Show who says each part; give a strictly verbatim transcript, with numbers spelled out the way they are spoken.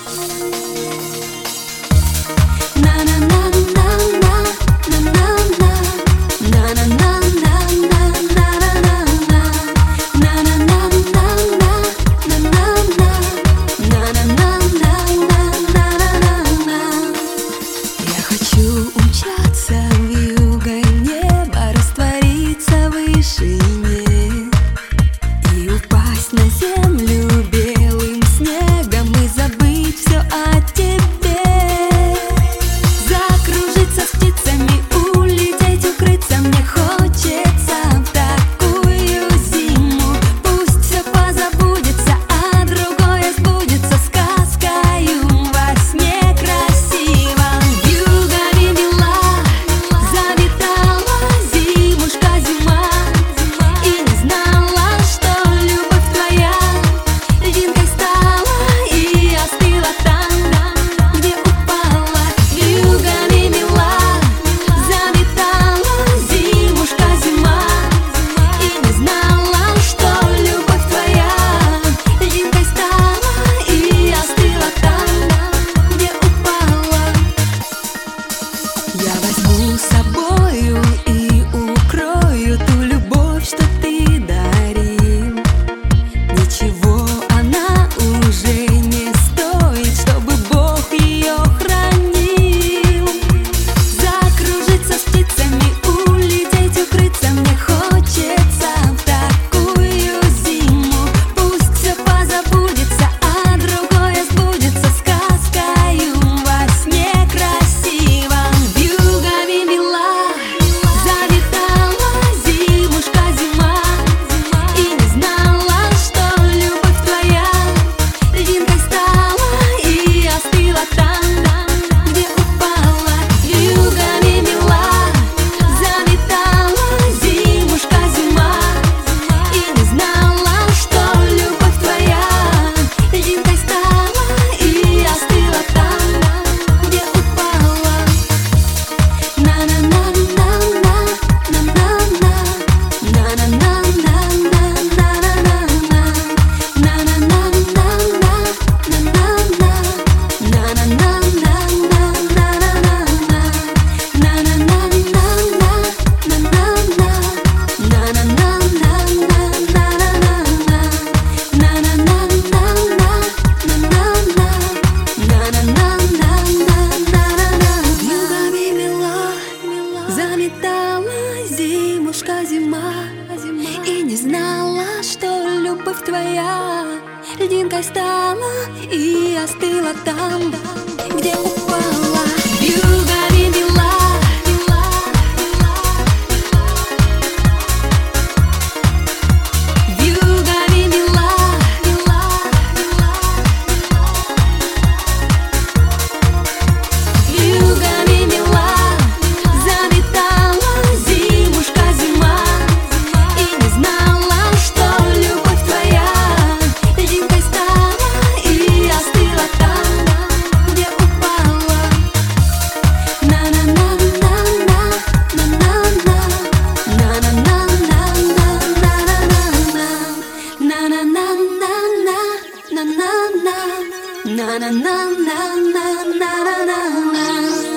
Speaker 1: И не знала, что любовь твоя льдинкой стала и остыла там, где упала. Вьюгами мила, вьюгами мила, вьюгами мила, заметала зимушка зима. И не знала, что любовь твоя льдинкой стала и остыла там, где упала. На-на-на-на-на, на-на-на, на-на-на-на-на, на-на-на-на, на-на-на-на, на-на-на-на, на-на-на-на, на-на-на-на.